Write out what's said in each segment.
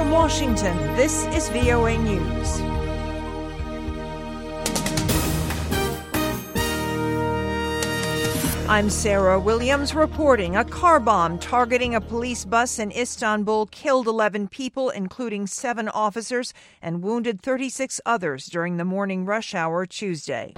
from Washington, this is VOA News. I'm Sarah Williams reporting. A car bomb targeting a police bus in Istanbul killed 11 people, including 7 officers, and wounded 36 others during the morning rush hour Tuesday.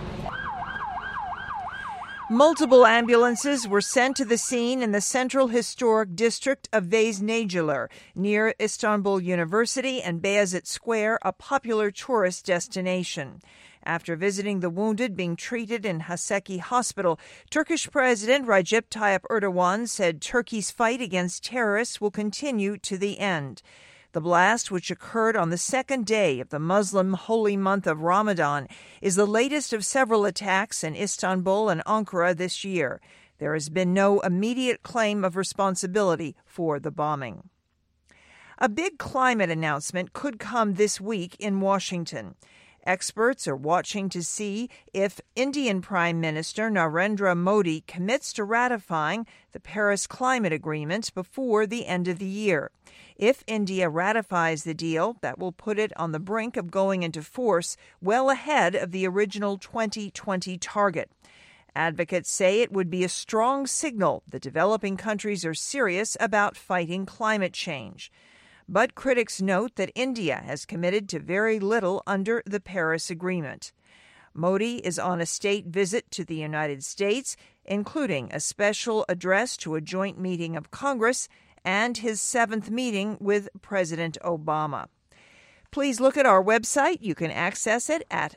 Multiple ambulances were sent to the scene in the Central Historic District of Veznegiler, near Istanbul University and Beyazıt Square, a popular tourist destination. After visiting the wounded being treated in Haseki Hospital, Turkish President Recep Tayyip Erdogan said Turkey's fight against terrorists will continue to the end. The blast, which occurred on the second day of the Muslim holy month of Ramadan, is the latest of several attacks in Istanbul and Ankara this year. There has been no immediate claim of responsibility for the bombing. A big climate announcement could come this week in Washington. Experts are watching to see if Indian Prime Minister Narendra Modi commits to ratifying the Paris Climate Agreement before the end of the year. If India ratifies the deal, that will put it on the brink of going into force well ahead of the original 2020 target. Advocates say it would be a strong signal that developing countries are serious about fighting climate change. But critics note that India has committed to very little under the Paris Agreement. Modi is on a state visit to the United States, including a special address to a joint meeting of Congress and his 7th meeting with President Obama. Please look at our website. You can access it at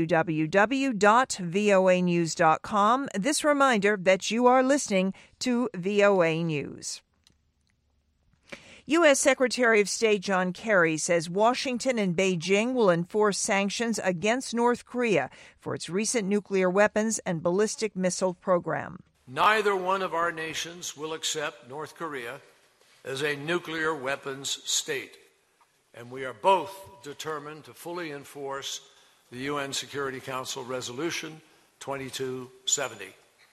www.voanews.com. This reminder that you are listening to VOA News. U.S. Secretary of State John Kerry says Washington and Beijing will enforce sanctions against North Korea for its recent nuclear weapons and ballistic missile program. Neither one of our nations will accept North Korea as a nuclear weapons state, and we are both determined to fully enforce the UN Security Council Resolution 2270.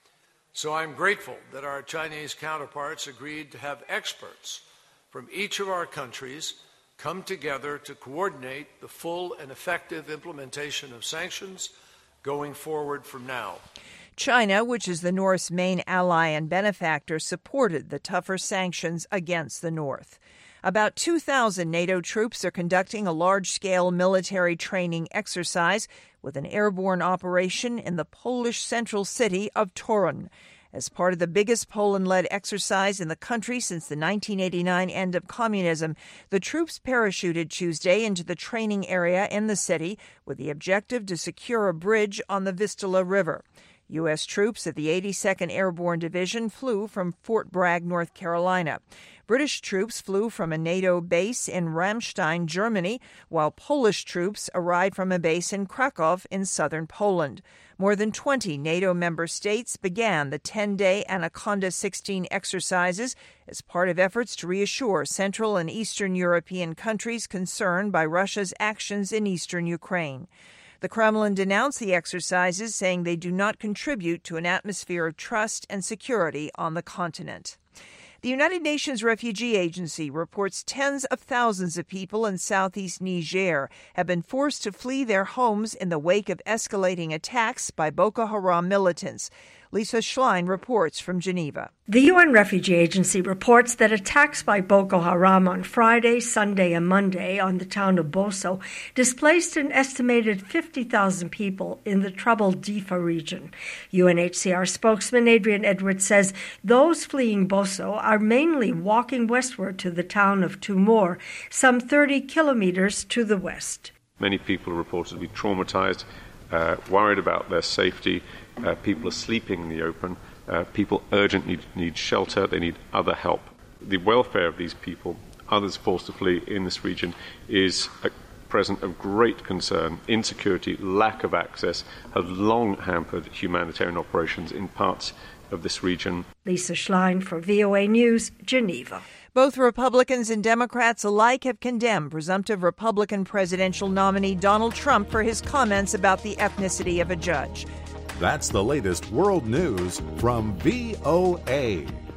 So I'm grateful that our Chinese counterparts agreed to have experts from each of our countries come together to coordinate the full and effective implementation of sanctions going forward from now. China, which is the North's main ally and benefactor, supported the tougher sanctions against the North. About 2,000 NATO troops are conducting a large-scale military training exercise with an airborne operation in the Polish central city of Torun. As part of the biggest Poland-led exercise in the country since the 1989 end of communism, the troops parachuted Tuesday into the training area in the city with the objective to secure a bridge on the Vistula River. U.S. troops at the 82nd Airborne Division flew from Fort Bragg, North Carolina. British troops flew from a NATO base in Ramstein, Germany, while Polish troops arrived from a base in Krakow in southern Poland. More than 20 NATO member states began the 10-day Anaconda 16 exercises as part of efforts to reassure Central and Eastern European countries concerned by Russia's actions in eastern Ukraine. The Kremlin denounced the exercises, saying they do not contribute to an atmosphere of trust and security on the continent. The United Nations Refugee Agency reports tens of thousands of people in southeast Niger have been forced to flee their homes in the wake of escalating attacks by Boko Haram militants. Lisa Schlein reports from Geneva. The UN Refugee Agency reports that attacks by Boko Haram on Friday, Sunday, and Monday on the town of Boso displaced an estimated 50,000 people in the troubled Difa region. UNHCR spokesman Adrian Edwards says those fleeing Boso are mainly walking westward to the town of Tumor, some 30 kilometers to the west. Many people are reported to be traumatized, worried about their safety. People are sleeping in the open. People urgently need shelter. They need other help. The welfare of these people, others forced to flee in this region, is a present of great concern. Insecurity, lack of access have long hampered humanitarian operations in parts of this region. Lisa Schlein for VOA News, Geneva. Both Republicans and Democrats alike have condemned presumptive Republican presidential nominee Donald Trump for his comments about the ethnicity of a judge. That's the latest world news from VOA.